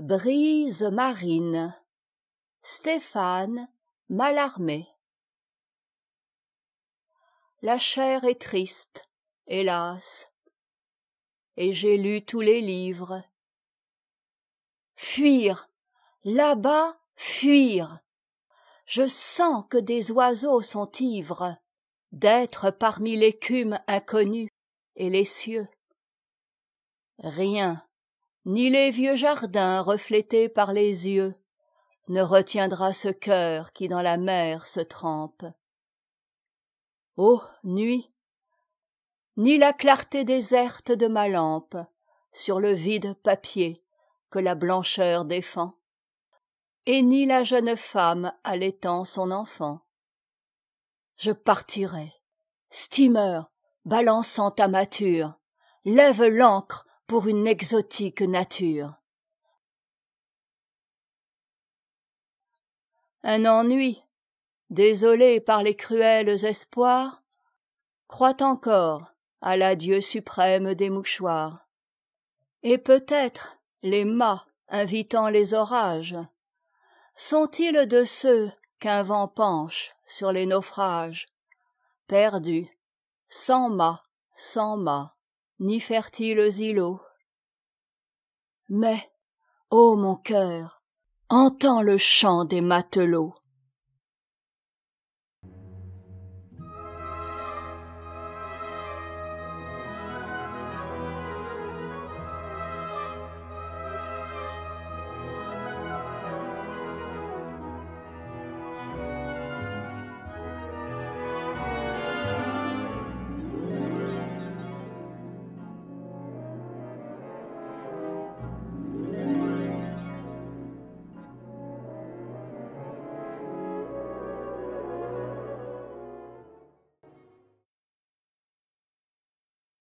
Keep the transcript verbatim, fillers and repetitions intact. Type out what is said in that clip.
Brise marine, Stéphane Mallarmé. La chair est triste, hélas, et j'ai lu tous les livres. Fuir, là-bas, fuir. Je sens que des oiseaux sont ivres d'être parmi l'écume inconnue et les cieux. Rien, ni les vieux jardins reflétés par les yeux, ne retiendra ce cœur qui dans la mer se trempe. Ô nuit, ni la clarté déserte de ma lampe sur le vide papier que la blancheur défend, et ni la jeune femme allaitant son enfant. Je partirai, steamer balançant ta mâture, lève l'ancre pour une exotique nature. Un ennui, désolé par les cruels espoirs, croit encore à l'adieu suprême des mouchoirs. Et peut-être les mâts invitant les orages sont-ils de ceux qu'un vent penche sur les naufrages, perdus, sans mât, sans mât, ni fertiles îlots. Mais, ô mon cœur, entends le chant des matelots.